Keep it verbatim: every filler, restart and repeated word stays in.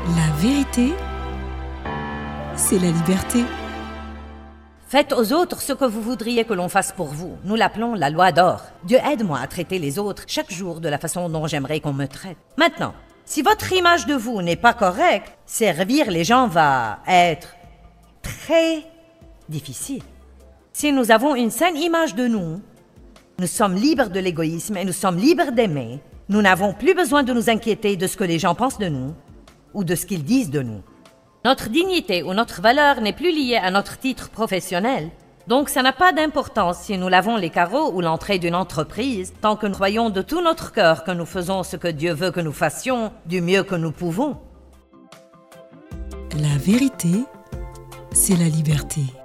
La vérité, c'est la liberté. Faites aux autres ce que vous voudriez que l'on fasse pour vous. Nous l'appelons la loi d'or. Dieu aide-moi à traiter les autres chaque jour de la façon dont j'aimerais qu'on me traite. Maintenant, si votre image de vous n'est pas correcte, servir les gens va être très difficile. Si nous avons une saine image de nous, nous sommes libres de l'égoïsme et nous sommes libres d'aimer. Nous n'avons plus besoin de nous inquiéter de ce que les gens pensent de nous ou de ce qu'ils disent de nous. Notre dignité ou notre valeur n'est plus liée à notre titre professionnel. Donc ça n'a pas d'importance si nous lavons les carreaux ou l'entrée d'une entreprise, tant que nous croyons de tout notre cœur que nous faisons ce que Dieu veut que nous fassions du mieux que nous pouvons. La vérité, c'est la liberté.